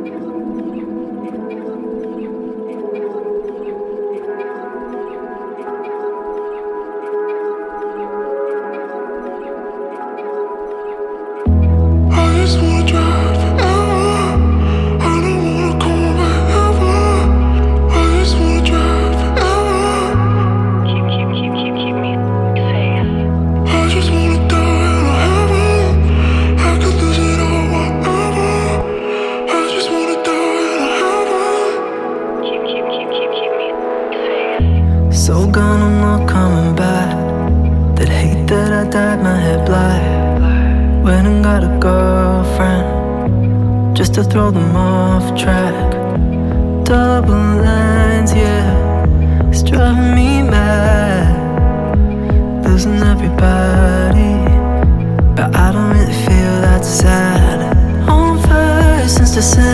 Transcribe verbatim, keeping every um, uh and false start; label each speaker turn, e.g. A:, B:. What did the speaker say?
A: So gone, I'm not coming back. That hate that I dyed my hair black. Went and got a girlfriend just to throw them off track. Double lines, yeah, it's driving me mad. Losing everybody, but I don't really feel that sad. On fire since December.